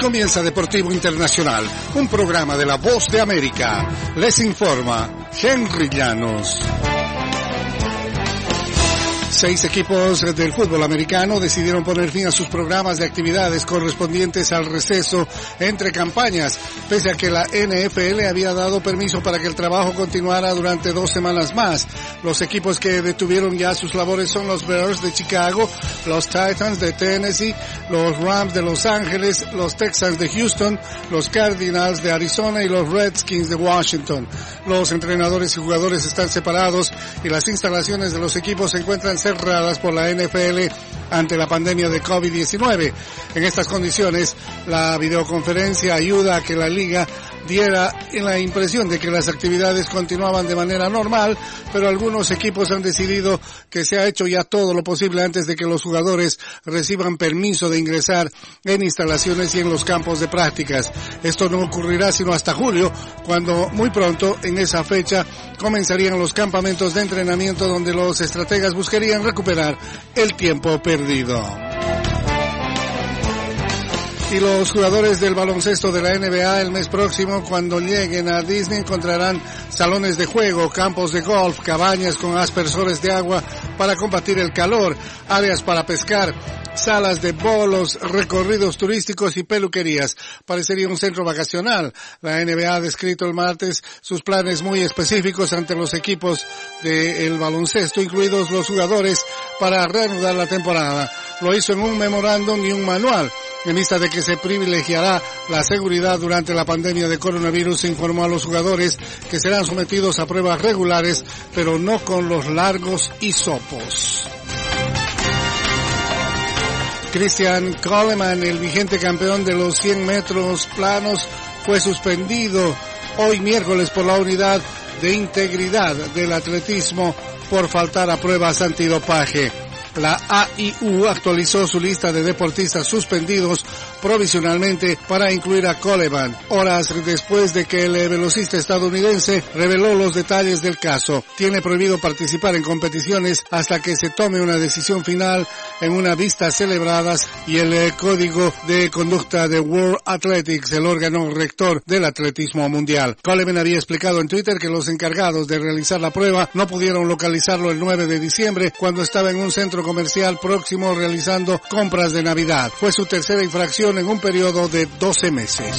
comienza Deportivo Internacional, un programa de La Voz de América. Les informa Henry Llanos. 6 equipos del fútbol americano decidieron poner fin a sus programas de actividades correspondientes al receso entre campañas, pese a que la NFL había dado permiso para que el trabajo continuara durante 2 semanas más. Los equipos que detuvieron ya sus labores son los Bears de Chicago, los Titans de Tennessee, los Rams de Los Ángeles, los Texans de Houston, los Cardinals de Arizona y los Redskins de Washington. Los entrenadores y jugadores están separados y las instalaciones de los equipos se encuentran cerradas por la NFL ante la pandemia de COVID-19. En estas condiciones, la videoconferencia ayuda a que la liga diera la impresión de que las actividades continuaban de manera normal, pero algunos equipos han decidido que se ha hecho ya todo lo posible antes de que los jugadores reciban permiso de ingresar en instalaciones y en los campos de prácticas. Esto no ocurrirá sino hasta julio, cuando muy pronto, en esa fecha, comenzarían los campamentos de entrenamiento donde los estrategas buscarían recuperar el tiempo perdido. Y los jugadores del baloncesto de la NBA el mes próximo, cuando lleguen a Disney, encontrarán salones de juego, campos de golf, cabañas con aspersores de agua para combatir el calor, áreas para pescar, salas de bolos, recorridos turísticos y peluquerías. Parecería un centro vacacional. La NBA ha descrito el martes sus planes muy específicos ante los equipos del baloncesto, incluidos los jugadores, para reanudar la temporada. Lo hizo en un memorándum y un manual. En vista de que se privilegiará la seguridad durante la pandemia de coronavirus, se informó a los jugadores que serán sometidos a pruebas regulares, pero no con los largos hisopos. Christian Coleman, el vigente campeón de los 100 metros planos, fue suspendido hoy miércoles por la Unidad de Integridad del Atletismo por faltar a pruebas antidopaje. La AIU actualizó su lista de deportistas suspendidos provisionalmente para incluir a Coleman, horas después de que el velocista estadounidense reveló los detalles del caso. Tiene prohibido participar en competiciones hasta que se tome una decisión final en una vista celebradas y el Código de Conducta de World Athletics, el órgano rector del atletismo mundial. Coleman había explicado en Twitter que los encargados de realizar la prueba no pudieron localizarlo el 9 de diciembre cuando estaba en un centro comercial próximo realizando compras de Navidad. Fue su tercera infracción en un periodo de 12 meses.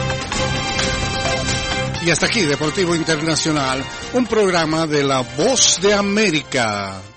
Y hasta aquí Deportivo Internacional, un programa de La Voz de América.